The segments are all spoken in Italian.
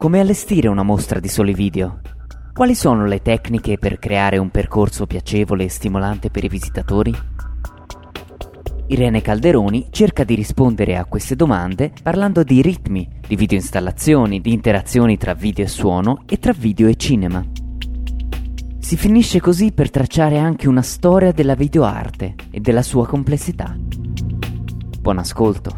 Come allestire una mostra di soli video? Quali sono le tecniche per creare un percorso piacevole e stimolante per i visitatori? Irene Calderoni cerca di rispondere a queste domande parlando di ritmi, di videoinstallazioni, di interazioni tra video e suono e tra video e cinema. Si finisce così per tracciare anche una storia della videoarte e della sua complessità. Buon ascolto.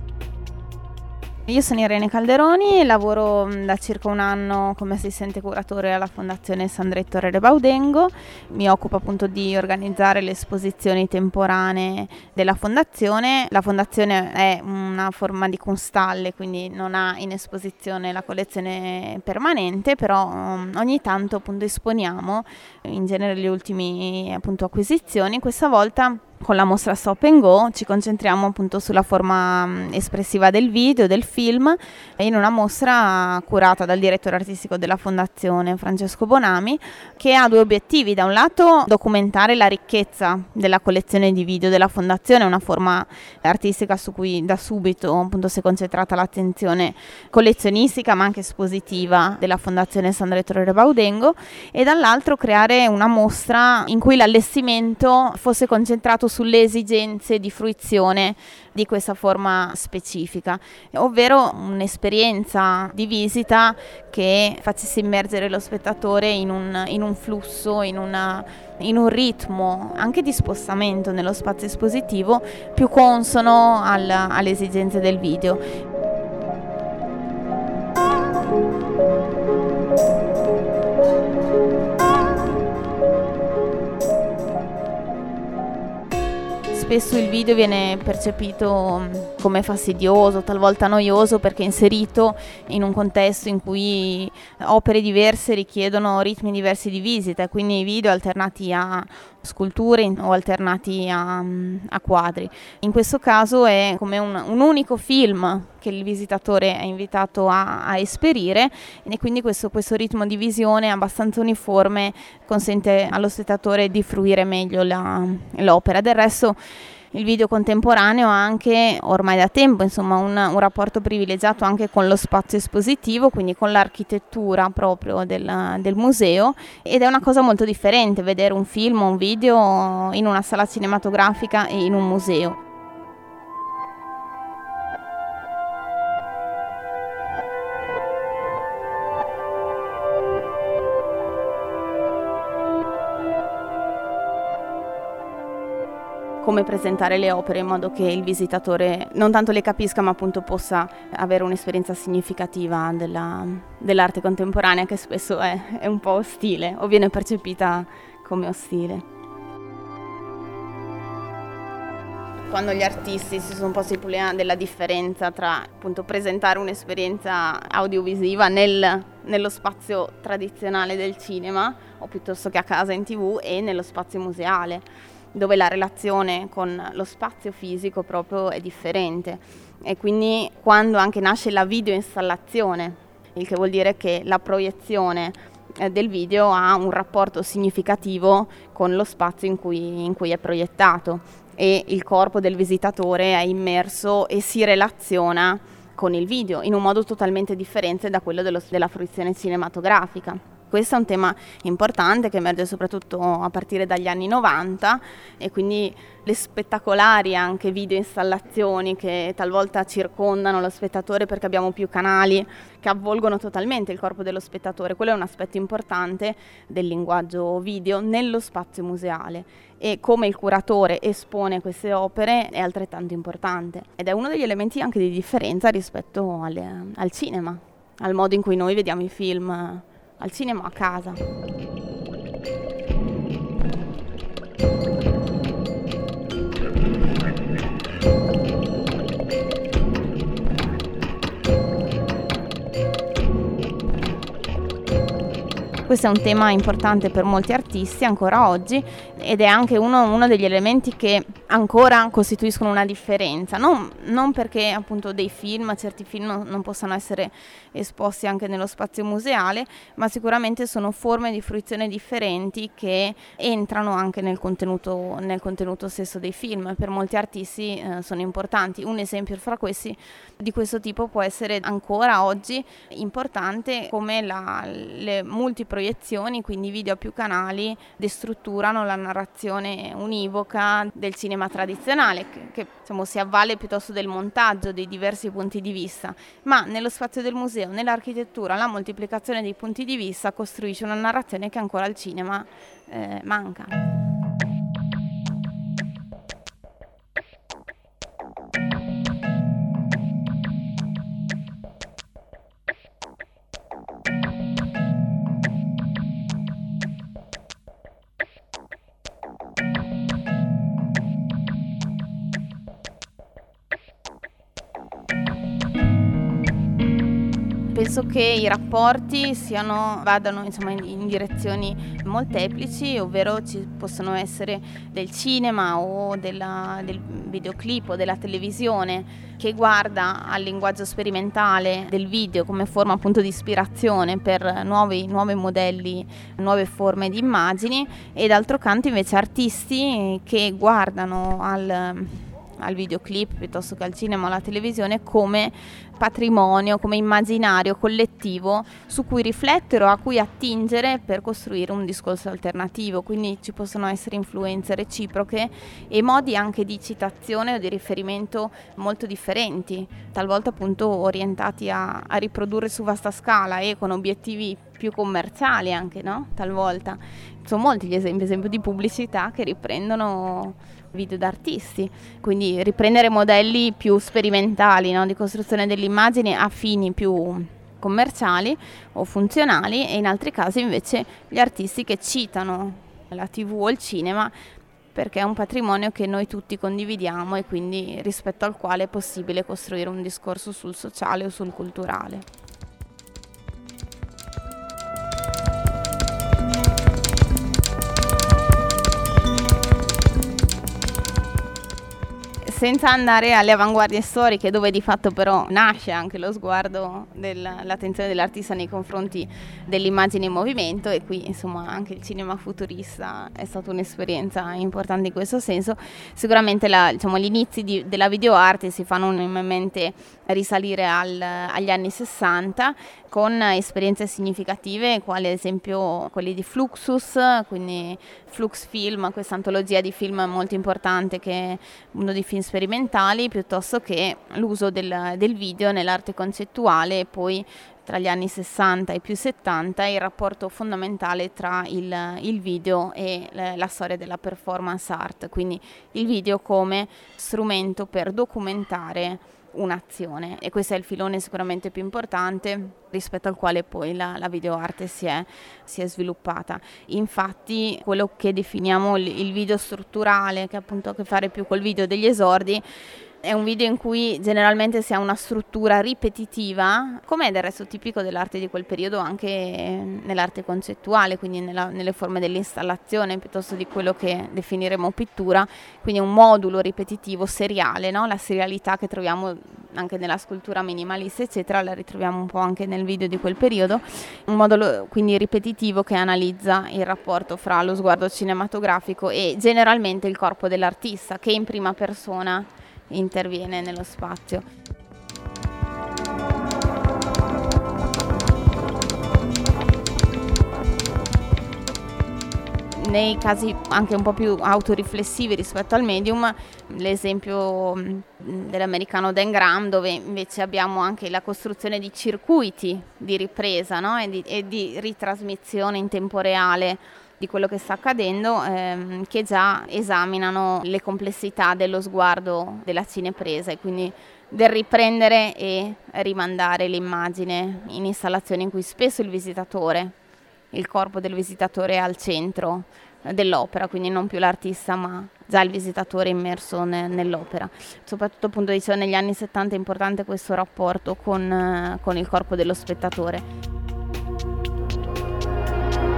Io sono Irene Calderoni e lavoro da circa un anno come assistente curatore alla Fondazione Sandretto Rere Baudengo. Mi occupo appunto di organizzare le esposizioni temporanee della Fondazione. La Fondazione è una forma di constalle, quindi non ha in esposizione la collezione permanente, però ogni tanto appunto esponiamo, in genere le ultime appunto acquisizioni. Questa volta con la mostra Stop and Go ci concentriamo appunto sulla forma espressiva del video, del film, in una mostra curata dal direttore artistico della Fondazione, Francesco Bonami, che ha due obiettivi. Da un lato documentare la ricchezza della collezione di video della Fondazione, una forma artistica su cui da subito appunto si è concentrata l'attenzione collezionistica ma anche espositiva della Fondazione Sandretto Rere Baudengo, e dall'altro creare una mostra in cui l'allestimento fosse concentrato sulle esigenze di fruizione di questa forma specifica, ovvero un'esperienza di visita che facesse immergere lo spettatore in un flusso, in un ritmo anche di spostamento nello spazio espositivo più consono alle esigenze del video. Spesso il video viene percepito come fastidioso, talvolta noioso, perché è inserito in un contesto in cui opere diverse richiedono ritmi diversi di visita, e quindi i video alternati a sculture o alternati a quadri. In questo caso è come un unico film che il visitatore è invitato a esperire, e quindi questo ritmo di visione abbastanza uniforme consente allo spettatore di fruire meglio l'opera. Del resto il video contemporaneo ha anche ormai da tempo un rapporto privilegiato anche con lo spazio espositivo, quindi con l'architettura proprio del museo, ed è una cosa molto differente vedere un film o un video in una sala cinematografica e in un museo. Come presentare le opere in modo che il visitatore non tanto le capisca ma appunto possa avere un'esperienza significativa dell'arte contemporanea, che spesso è un po' ostile o viene percepita come ostile. Quando gli artisti si sono posti il problema della differenza tra appunto presentare un'esperienza audiovisiva nello spazio tradizionale del cinema o piuttosto che a casa in TV e nello spazio museale, dove la relazione con lo spazio fisico proprio è differente, e quindi quando anche nasce la videoinstallazione, il che vuol dire che la proiezione del video ha un rapporto significativo con lo spazio in cui è proiettato, e il corpo del visitatore è immerso e si relaziona con il video in un modo totalmente differente da quello della fruizione cinematografica. Questo è un tema importante che emerge soprattutto a partire dagli anni 90, e quindi le spettacolari anche video installazioni che talvolta circondano lo spettatore perché abbiamo più canali che avvolgono totalmente il corpo dello spettatore. Quello è un aspetto importante del linguaggio video nello spazio museale, e come il curatore espone queste opere è altrettanto importante, ed è uno degli elementi anche di differenza rispetto al cinema, al modo in cui noi vediamo i film al cinema o a casa. Questo è un tema importante per molti artisti ancora oggi ed è anche uno degli elementi che ancora costituiscono una differenza, non perché appunto certi film non possano essere esposti anche nello spazio museale, ma sicuramente sono forme di fruizione differenti che entrano anche nel contenuto stesso dei film. Per molti artisti sono importanti. Un esempio fra questi di questo tipo può essere ancora oggi importante come le multiproiezioni, quindi video a più canali, destrutturano la narrazione univoca del cinema tradizionale che diciamo, si avvale piuttosto del montaggio dei diversi punti di vista, ma nello spazio del museo, nell'architettura, la moltiplicazione dei punti di vista costruisce una narrazione che ancora al cinema manca. Penso che i rapporti vadano insomma, in direzioni molteplici, ovvero ci possono essere del cinema o del videoclip o della televisione che guarda al linguaggio sperimentale del video come forma appunto di ispirazione per nuovi modelli, nuove forme di immagini, e d'altro canto invece artisti che guardano al videoclip piuttosto che al cinema o alla televisione come patrimonio, come immaginario collettivo su cui riflettere o a cui attingere per costruire un discorso alternativo. Quindi ci possono essere influenze reciproche e modi anche di citazione o di riferimento molto differenti, talvolta appunto orientati a riprodurre su vasta scala e con obiettivi più commerciali anche, no? Talvolta. Sono molti gli esempi di pubblicità che riprendono video d'artisti, quindi riprendere modelli più sperimentali, no? Di costruzione dell'immagine a fini più commerciali o funzionali, e in altri casi invece gli artisti che citano la TV o il cinema perché è un patrimonio che noi tutti condividiamo e quindi rispetto al quale è possibile costruire un discorso sul sociale o sul culturale. Senza andare alle avanguardie storiche, dove di fatto però nasce anche lo sguardo l'attenzione dell'artista nei confronti dell'immagine in movimento, e qui insomma anche il cinema futurista è stata un'esperienza importante in questo senso. Sicuramente gli inizi della videoarte si fanno unanimemente risalire agli anni 60 con esperienze significative quali ad esempio quelli di Fluxus, quindi Flux Film, questa antologia di film molto importante che è uno di film sperimentali, piuttosto che l'uso del video nell'arte concettuale, e poi tra gli anni 60 e più 70 il rapporto fondamentale tra il video e la storia della performance art, quindi il video come strumento per documentare un'azione, e questo è il filone sicuramente più importante rispetto al quale poi la videoarte si è sviluppata. Infatti quello che definiamo il video strutturale, che appunto ha a che fare più col video degli esordi, è un video in cui generalmente si ha una struttura ripetitiva, come è del resto tipico dell'arte di quel periodo anche nell'arte concettuale, quindi nelle forme dell'installazione piuttosto di quello che definiremo pittura, quindi un modulo ripetitivo seriale, no? La serialità che troviamo anche nella scultura minimalista eccetera, la ritroviamo un po' anche nel video di quel periodo, un modulo quindi ripetitivo che analizza il rapporto fra lo sguardo cinematografico e generalmente il corpo dell'artista, che in prima persona interviene nello spazio. Nei casi anche un po' più autoriflessivi rispetto al medium, l'esempio dell'americano Dan Graham, dove invece abbiamo anche la costruzione di circuiti di ripresa, no? e di ritrasmissione in tempo reale di quello che sta accadendo, che già esaminano le complessità dello sguardo della cinepresa, e quindi del riprendere e rimandare l'immagine in installazioni in cui spesso il corpo del visitatore è al centro dell'opera, quindi non più l'artista ma già il visitatore immerso nell'opera. Soprattutto appunto dicevo negli anni 70 è importante questo rapporto con il corpo dello spettatore.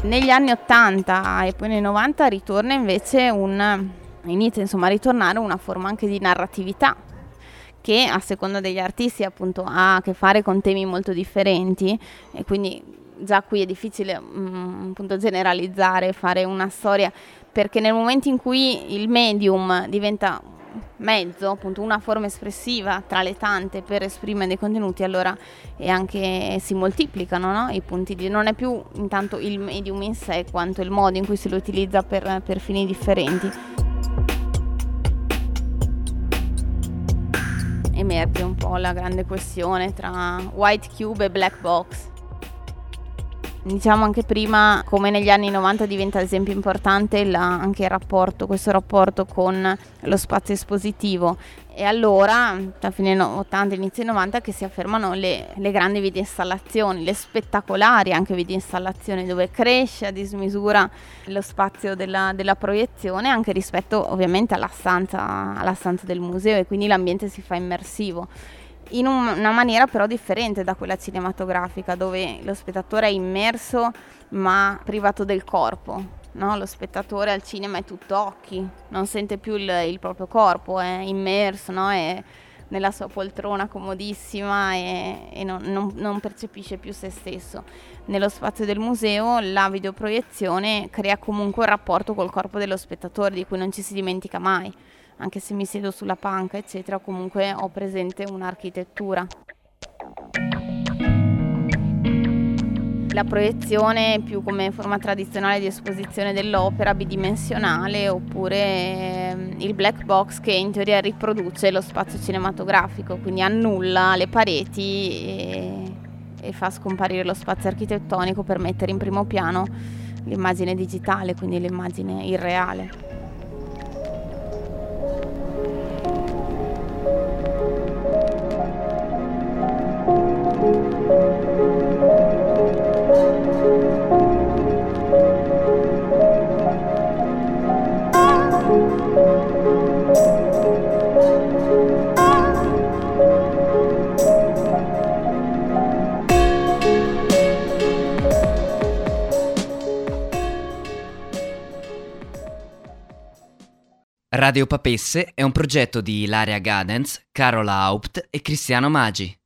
Negli anni 80 e poi nei 90 ritorna invece inizia insomma a ritornare una forma anche di narratività, che a seconda degli artisti appunto ha a che fare con temi molto differenti, e quindi già qui è difficile appunto generalizzare, fare una storia, perché nel momento in cui il medium diventa mezzo, appunto una forma espressiva tra le tante per esprimere dei contenuti, allora anche si moltiplicano, no? I punti non è più intanto il medium in sé quanto il modo in cui se lo utilizza per fini differenti. Emerge un po' la grande questione tra white cube e black box. Diciamo anche prima come negli anni 90 diventa ad esempio importante anche questo rapporto con lo spazio espositivo, e allora a fine 80 inizio 90 che si affermano le grandi videoinstallazioni, le spettacolari anche videoinstallazioni, dove cresce a dismisura lo spazio della proiezione anche rispetto ovviamente alla stanza del museo, e quindi l'ambiente si fa immersivo in una maniera però differente da quella cinematografica, dove lo spettatore è immerso ma privato del corpo, no? Lo spettatore al cinema è tutto occhi, non sente più il proprio corpo, è immerso, no? È nella sua poltrona comodissima e non percepisce più se stesso. Nello spazio del museo la videoproiezione crea comunque un rapporto col corpo dello spettatore di cui non ci si dimentica mai. Anche se mi siedo sulla panca, eccetera, comunque ho presente un'architettura. La proiezione più come forma tradizionale di esposizione dell'opera bidimensionale, oppure il black box che in teoria riproduce lo spazio cinematografico, quindi annulla le pareti e fa scomparire lo spazio architettonico per mettere in primo piano l'immagine digitale, quindi l'immagine irreale. Radio Papesse è un progetto di Ilaria Gadens, Carola Haupt e Cristiano Maggi.